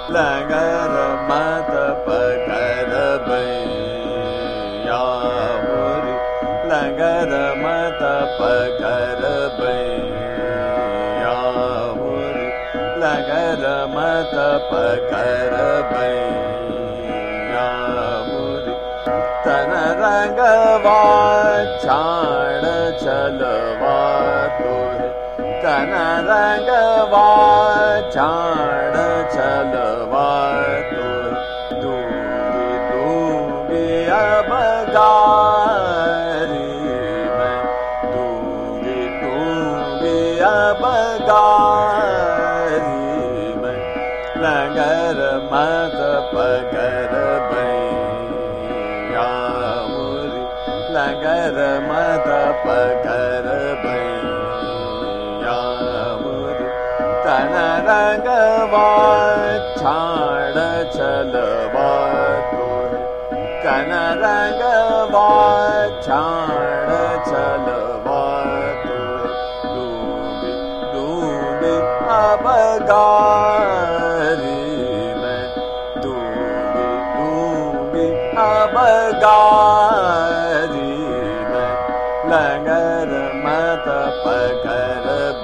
लगर मत पकर बैया मुरी लगर मत पकर बैया मुरी लगर मत पकर बैया मुरी तन रंगवा छाड़ चलवा तोरे तन रंगवा छाड़ चलवा तोरे दूंगी दूंगी अब गारी मैं दूंगी दूंगी अब गारी मैं लगर मत पकर बैया मुरी लगर मत पकर बैया मुरी तन रंगवा छाड़ चलवा तोरे तन रंगवा छाड़ चलवा तोरे डूबी डूबी अब गारी मैं डूबी डूबी अब गारी मैं लगर मत पकर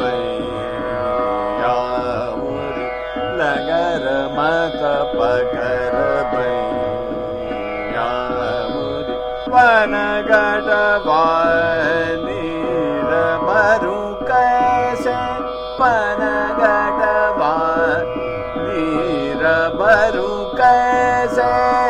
बैया मुरी लगर मत पकर बैया मुरी पनगटवा नीर भरू कैसे पनगटवा नीर भरू कैसे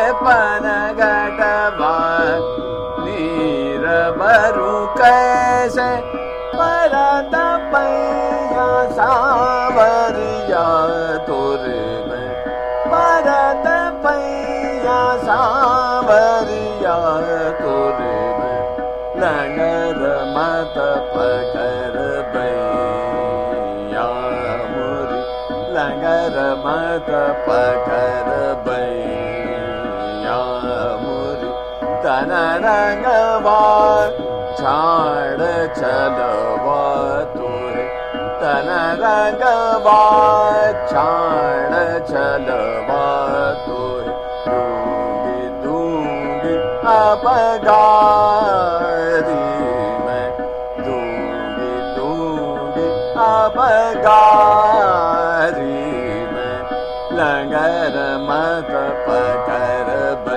पनगटवा नीर भरू कैसे परत पैया सावरिया तोरे में परत पैया सावरिया तोरे में लगर मत पकर बैया मुरी लगर मत पकर बैया मुरी तन रंगवा छाड़ चलवा तोरे तन रंगवा छाड़ चलवा तोरे दूंगी दूंगी अब गारी मैं दूंगी दूंगी अब गारी मैं लगर मत पकर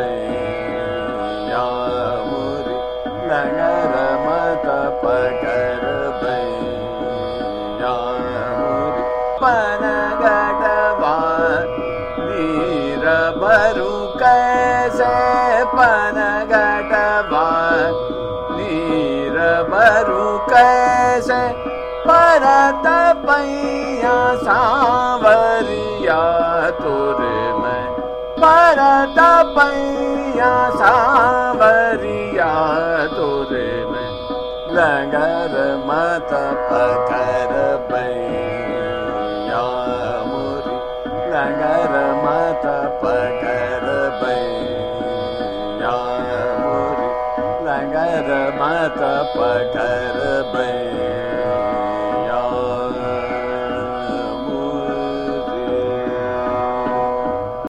बैया मुरी लगर मत पकर बैया मुरी पनगटवा नीर भरू कैसे पनगटवा नीर भरू कैसे परत पैया सावरिया तोरे मैं परत पैया सावरिया तोरे में लगर मत पकर बैया मुरी लगर मत पकर बैया मुरी लगर मत पकर बैया